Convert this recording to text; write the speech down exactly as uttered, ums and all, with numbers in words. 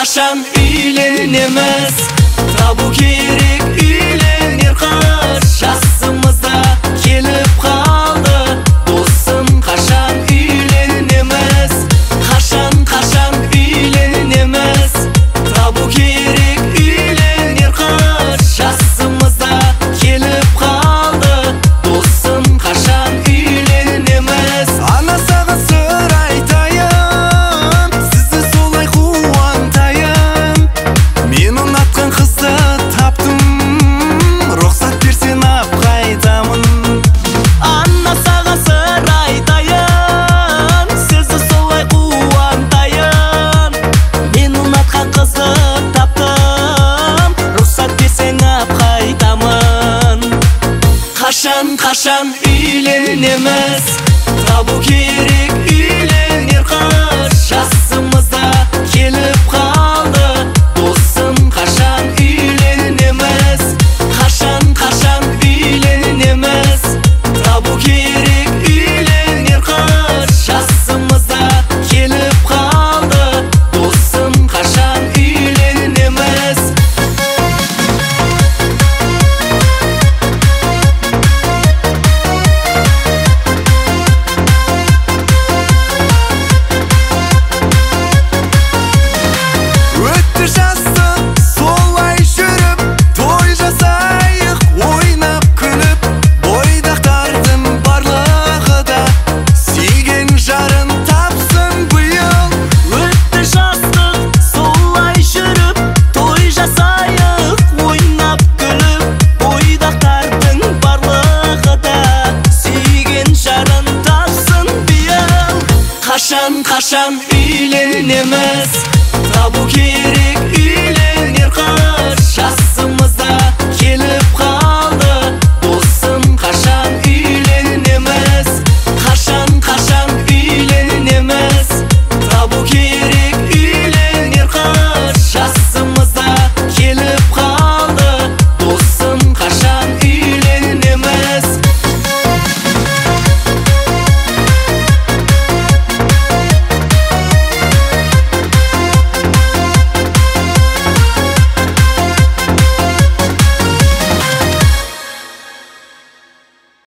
Kaşan үйленеміз, табу керек үйленер қыз. Жасымызда келіп қалды, досым, қашан үйленеміз? Қашан, қашан үйленеміз, табу керек үйленер қыз. Жасымызда келіп қалды, досым, қашан үйленеміз? Ана саған сыр айтайын, сізді солай қуантайын. Мен ұнатқан қызды таптым, рұқсат берсең ап қайтамын. Ана саған сыр айтайын, сізді солай қуантайын. Мен ұнатқан қызды таптым, рұқсат берсең ап қайтамын. Қашан, қашан үйленеміз, табу керек үйленер қыз. Жасымызда келіп қалды, досым, қашан үйленеміз? Қашан, қашан үйленеміз, табу керек үйленер қыз. Жасымызда келіп қалды, досым, қашан үйленеміз? Өтті жастық солай жүріп, той жасайық ойнап күліп. Бойдақтардың барлығы да сүйген жарын тапсын биыл. Өтті жастық солай жүріп, той жасайық ойнап күліп. Бойдақтардың барлығы да сүйген жарын тапсын биыл. Қашан, қашан үйленеміз, табу керек